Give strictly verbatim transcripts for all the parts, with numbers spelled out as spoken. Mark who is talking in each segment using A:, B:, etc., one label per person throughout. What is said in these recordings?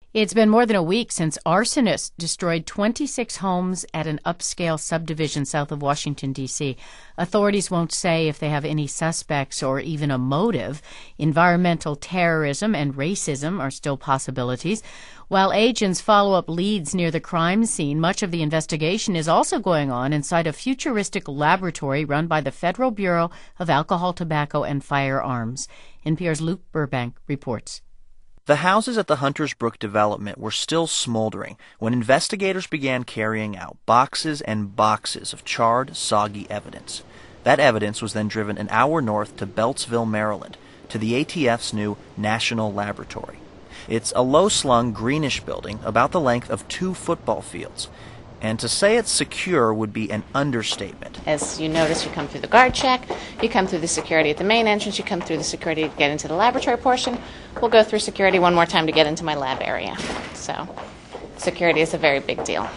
A: It's been more than a week since arsonists destroyed twenty-six homes at an upscale subdivision south of Washington, D C Authorities won't say if they have any suspects or even a motive. Environmental terrorism and racism are still possibilities. While agents follow up leads near the crime scene, much of the investigation is also going on inside a futuristic laboratory run by the Federal Bureau of Alcohol, Tobacco, and Firearms. N P R's Luke Burbank reports.
B: The houses at the Hunters Brook development were still smoldering when investigators began carrying out boxes and boxes of charred, soggy evidence. That evidence was then driven an hour north to Beltsville, Maryland, to the A T F's new National Laboratory. It's a low-slung, greenish building about the length of two football fields. And to say it's secure would be an understatement.
C: As you notice, you come through the guard check, you come through the security at the main entrance, you come through the security to get into the laboratory portion. We'll go through security one more time to get into my lab area. So, security is a very big deal.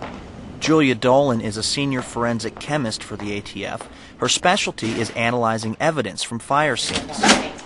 B: Julia Dolan is a senior forensic chemist for the A T F. Her specialty is analyzing evidence from fire scenes.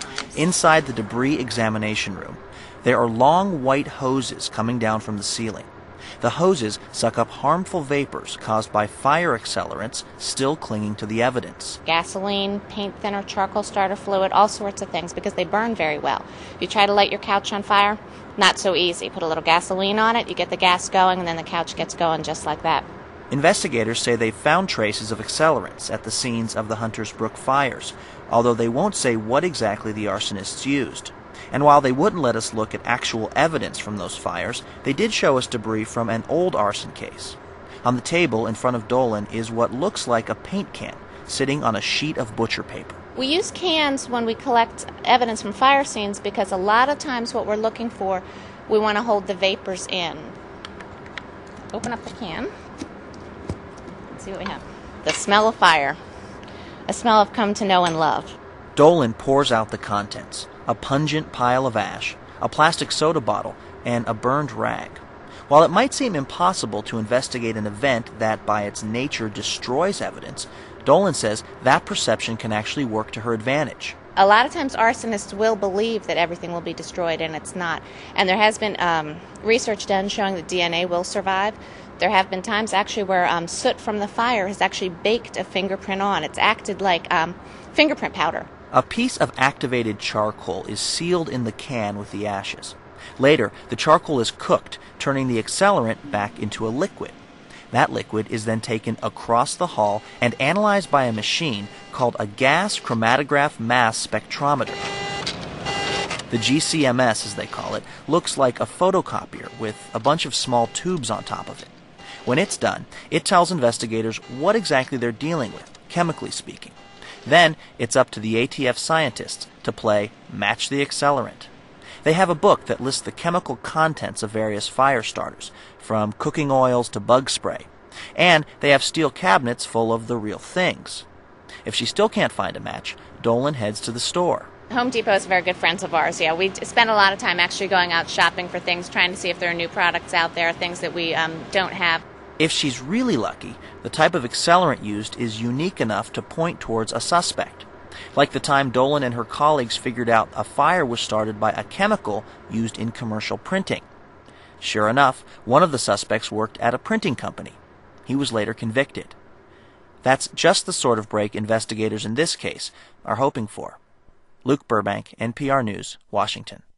B: Inside the debris examination room, there are long white hoses coming down from the ceiling. The hoses suck up harmful vapors caused by fire accelerants still clinging to the evidence.
C: Gasoline, paint thinner, charcoal starter fluid, all sorts of things, because they burn very well. If you try to light your couch on fire, not so easy. Put a little gasoline on it, you get the gas going, and then the couch gets going just like that.
B: Investigators say they've found traces of accelerants at the scenes of the Hunters Brook fires, although they won't say what exactly the arsonists used. And while they wouldn't let us look at actual evidence from those fires, they did show us debris from an old arson case. On the table in front of Dolan is what looks like a paint can sitting on a sheet of butcher paper.
C: We use cans when we collect evidence from fire scenes because a lot of times what we're looking for, we want to hold the vapors in. Open up the can. Let's see what we have. The smell of fire. A smell I've come to know and love.
B: Dolan pours out the contents. A pungent pile of ash, a plastic soda bottle, and a burned rag. While it might seem impossible to investigate an event that by its nature destroys evidence, Dolan says that perception can actually work to her advantage.
C: A lot of times arsonists will believe that everything will be destroyed, and it's not. And there has been um, research done showing that D N A will survive. There have been times actually where um, soot from the fire has actually baked a fingerprint on. It's acted like um, fingerprint powder.
B: A piece of activated charcoal is sealed in the can with the ashes. Later, the charcoal is cooked, turning the accelerant back into a liquid. That liquid is then taken across the hall and analyzed by a machine called a gas chromatograph mass spectrometer. The G C M S, as they call it, looks like a photocopier with a bunch of small tubes on top of it. When it's done, it tells investigators what exactly they're dealing with, chemically speaking. Then it's up to the A T F scientists to play Match the Accelerant. They have a book that lists the chemical contents of various fire starters, from cooking oils to bug spray. And they have steel cabinets full of the real things. If she still can't find a match, Dolan heads to the store.
C: Home Depot is very good friends of ours. Yeah, we spend a lot of time actually going out shopping for things, trying to see if there are new products out there, things that we um, don't have.
B: If she's really lucky, the type of accelerant used is unique enough to point towards a suspect. Like the time Dolan and her colleagues figured out a fire was started by a chemical used in commercial printing. Sure enough, one of the suspects worked at a printing company. He was later convicted. That's just the sort of break investigators in this case are hoping for. Luke Burbank, N P R News, Washington.